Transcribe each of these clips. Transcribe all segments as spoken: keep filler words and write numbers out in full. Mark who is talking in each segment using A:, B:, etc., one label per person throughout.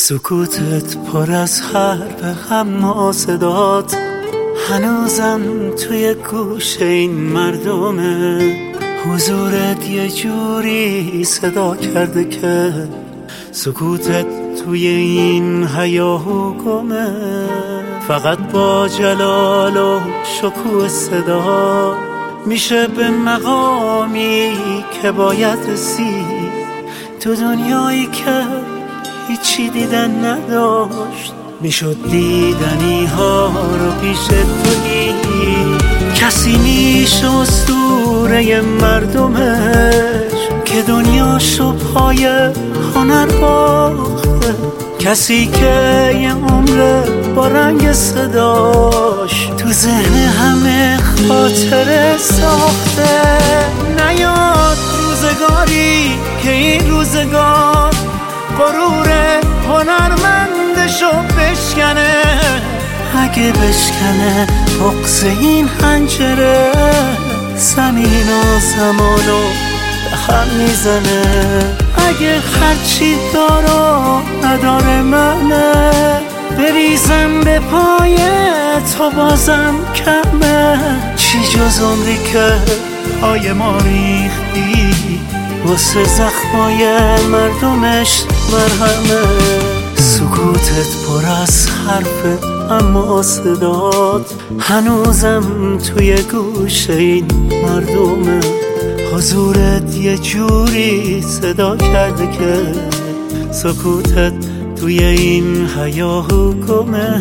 A: سکوتت پر از حرف اما صدات هنوزم توی گوشه این مردمه. حضورت یه جوری صدا کرده که سکوتت توی این هیاهو گمه. فقط با جلال و شکوه صدا میشه به مقامی که باید رسید تو دنیایی که هیچی دیدن نداشت. میشد دیدنی ها رو پیش تو دید. کسی میشه اسطوره مردمش که دنیاشو پای هنر باخته. کسی که یه عمر با رنگ صداش تو ذهن همه خاطره ساخته. نیاد روزگاری که این روزگار غرور هنرمندشو بشکنه. اگه بشکنه بغض این حنجره زمین و زمانو به هم میزنه. اگه هرچی دارو نداره منه بریزم به پای تو بازم کمه. چی جز عمری که پای ما ریختی واسه زخمای مردمش مرهمه. سکوتت پر از حرف اما صدات هنوزم توی گوشه این مردمه. حضورت یه جوری صدا کرده که سکوتت توی این هیاهو گمه.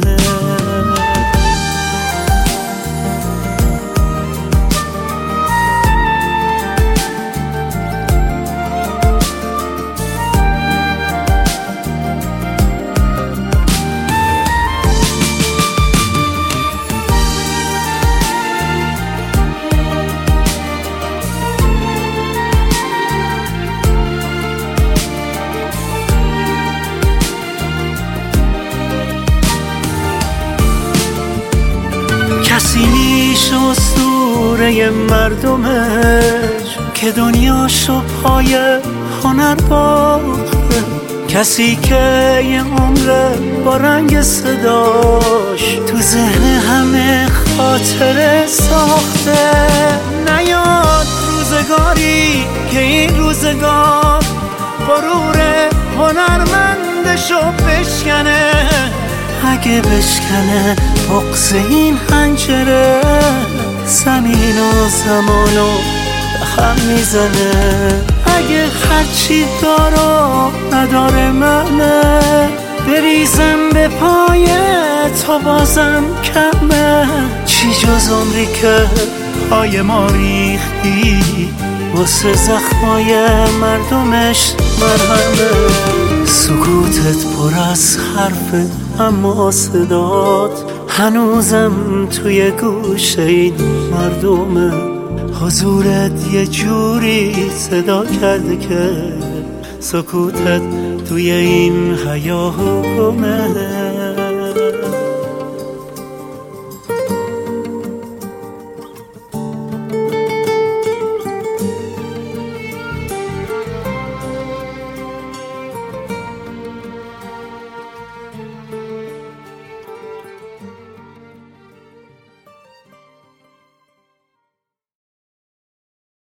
A: کسی میشه اسطوره مردمش که دنیاشو پای هنر باخته. کسی که یه عمر با رنگ صداش تو ذهن همه خاطره ساخته. نیاد روزگاری که این روزگار غرور هنرمندشو بشکنه. اگه بشکنه بغض این حنجره زمین و زمانو به هم میزنه. اگه هرچی دارو نداره منه بریزم به پای تو بازم کمه. چی جز عمری که پای ما ریختی واسه زخمای مردمش مرهمه. سکوتت پر از حرف اما صدات هنوزم توی گوشه این مردمه. حضورت یه جوری صدا کرده که سکوتت توی این هیاهو گمه.